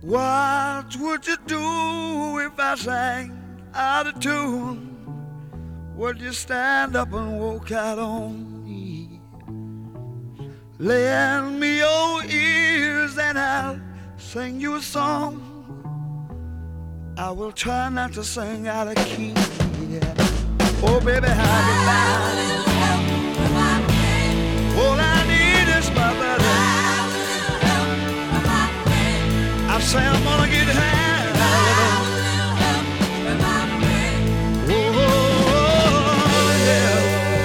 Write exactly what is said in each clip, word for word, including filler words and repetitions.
What would you do if I sang out of tune? Would you stand up and walk out on me? Lend me your ears and I'll sing you a song. I will try not to sing out of key. Yeah. Oh, baby, how you like? All I need is my buddy. I say I'm gonna get high. Oh, yeah.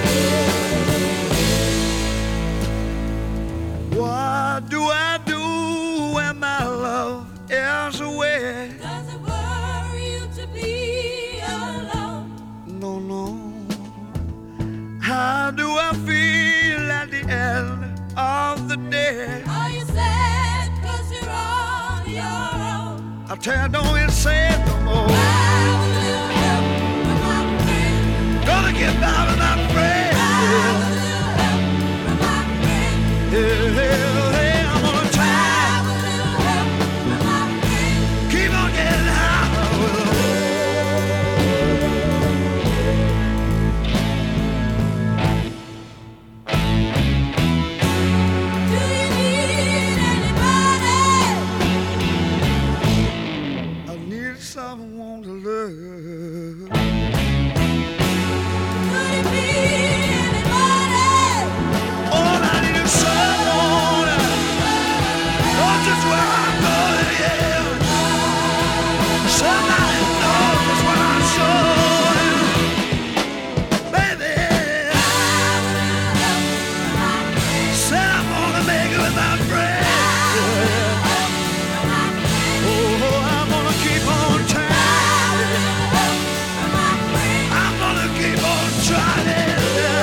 What do I do when my love is away? Does it worry you to be alone? No, no. How do I feel at the end of the day? Are you sad cause you're on your own? I tell you, don't get sad no more. I will help with my friend. Gonna get by with my friend. I will help with my friend. Yeah, yeah, yeah, I'm gonna I try. will help with my friend. Keep on getting high. Do you need anybody? I need someone to love. Could it be anybody? All I need is someone. Not just where I'm going, yeah. Somebody knows what I'm showing. Baby, said I'm gonna make it with my friend. Oh, I'm gonna keep on trying. I'm gonna keep on trying.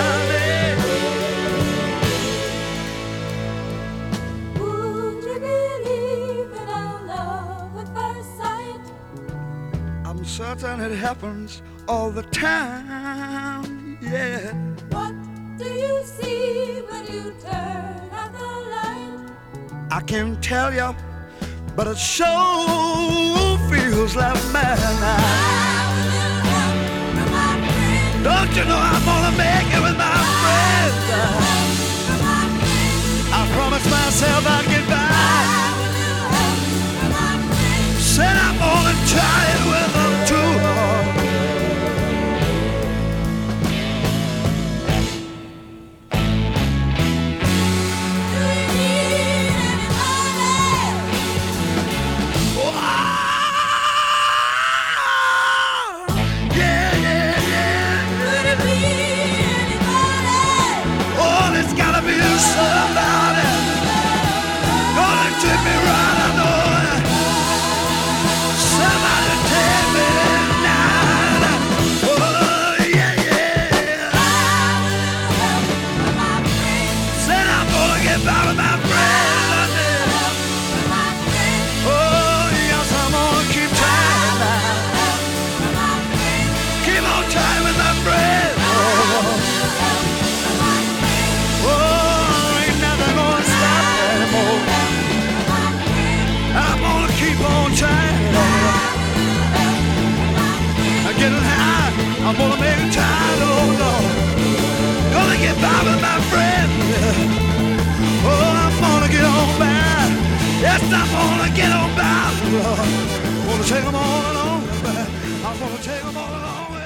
Would you believe in our love at first sight? I'm certain it happens all the time, yeah. What do you see when you turn out the light? I can't tell you, but it sure feels like madness. Don't you know I'm gonna make it with my friends? I promised myself I'd get by. Said I'm gonna try it with them too. Oh, yeah, yeah, yeah. Oh, there's gotta be somebody gonna treat me right, I know. Somebody take me tonight. Oh, yeah, yeah. Said I'm gonna get by with my friend. Oh, yes, I'm gonna keep trying now. Keep on trying with my friend. Oh, ain't nothing gonna stop me anymore. I'm gonna keep on trying. I'm getting high. I'm gonna make it tired, oh Lord. Gonna get by with my friend. Oh, I'm gonna get on by. Yes, I'm gonna get on by, Lord. Gonna take them all along. I'm gonna take them all along.